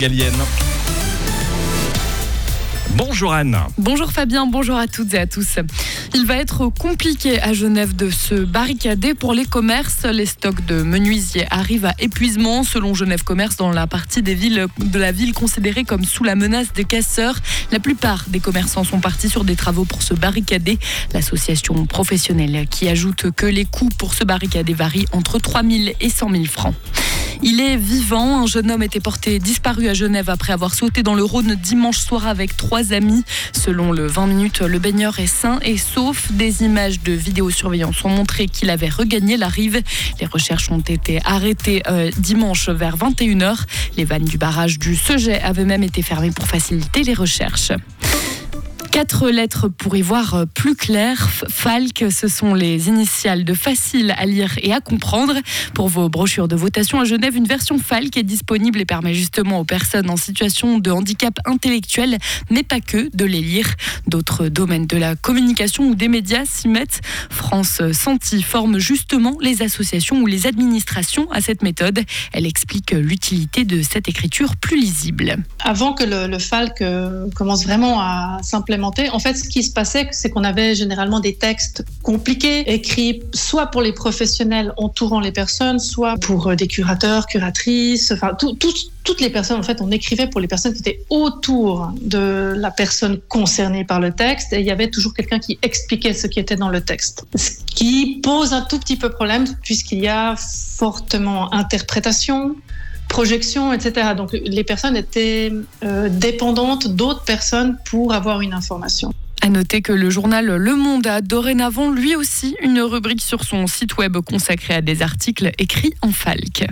Galienne. Bonjour Anne. Bonjour Fabien, bonjour à toutes et à tous. Il va être compliqué à Genève de se barricader pour les commerces. Les stocks de menuisiers arrivent à épuisement selon Genève Commerce dans la partie de la ville considérée comme sous la menace des casseurs. La plupart des commerçants sont partis sur des travaux pour se barricader. L'association professionnelle qui ajoute que les coûts pour se barricader varient entre 3 000 et 100 000 francs. Il est vivant. Un jeune homme était porté disparu à Genève après avoir sauté dans le Rhône dimanche soir avec 3 amis. Selon le 20 minutes, le baigneur est sain et sauf. Des images de vidéosurveillance ont montré qu'il avait regagné la rive. Les recherches ont été arrêtées dimanche vers 21h. Les vannes du barrage du Seget avaient même été fermées pour faciliter les recherches. 4 lettres pour y voir plus clair. Falk, ce sont les initiales de facile à lire et à comprendre. Pour vos brochures de votation à Genève, une version Falk est disponible et permet justement aux personnes en situation de handicap intellectuel, mais pas que, de les lire. D'autres domaines de la communication ou des médias s'y mettent. France Santi forme justement les associations ou les administrations à cette méthode. Elle explique l'utilité de cette écriture plus lisible. Avant que le Falk commence vraiment à s'implémenter, en fait, ce qui se passait, c'est qu'on avait généralement des textes compliqués, écrits soit pour les professionnels entourant les personnes, soit pour des curateurs, curatrices, enfin toutes les personnes. En fait, on écrivait pour les personnes qui étaient autour de la personne concernée par le texte, et il y avait toujours quelqu'un qui expliquait ce qui était dans le texte. Ce qui pose un tout petit peu problème, puisqu'il y a fortement interprétation, projection, etc. Donc les personnes étaient dépendantes d'autres personnes pour avoir une information. À noter que le journal Le Monde a dorénavant lui aussi une rubrique sur son site web consacrée à des articles écrits en falk.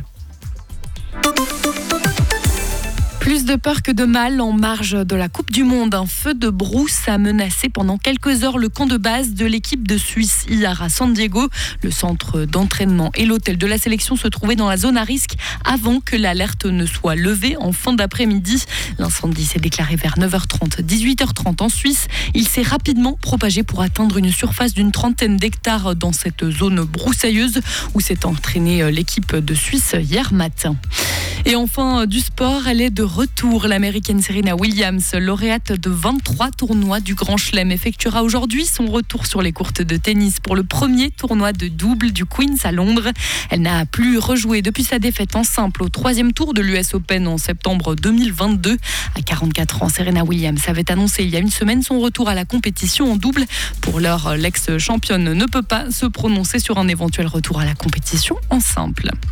Plus de peur que de mal en marge de la Coupe du Monde. Un feu de brousse a menacé pendant quelques heures le camp de base de l'équipe de Suisse hier à San Diego. Le centre d'entraînement et l'hôtel de la sélection se trouvaient dans la zone à risque avant que l'alerte ne soit levée en fin d'après-midi. L'incendie s'est déclaré vers 9h30, 18h30 en Suisse. Il s'est rapidement propagé pour atteindre une surface d'une 30aine d'hectares dans cette zone broussailleuse où s'est entraînée l'équipe de Suisse hier matin. Et enfin, du sport, elle est de retour. L'américaine Serena Williams, lauréate de 23 tournois du Grand Chelem, effectuera aujourd'hui son retour sur les courts de tennis pour le premier tournoi de double du Queen's à Londres. Elle n'a plus rejoué depuis sa défaite en simple au 3e tour de l'US Open en septembre 2022. À 44 ans, Serena Williams avait annoncé il y a une semaine son retour à la compétition en double. Pour l'heure, l'ex-championne ne peut pas se prononcer sur un éventuel retour à la compétition en simple.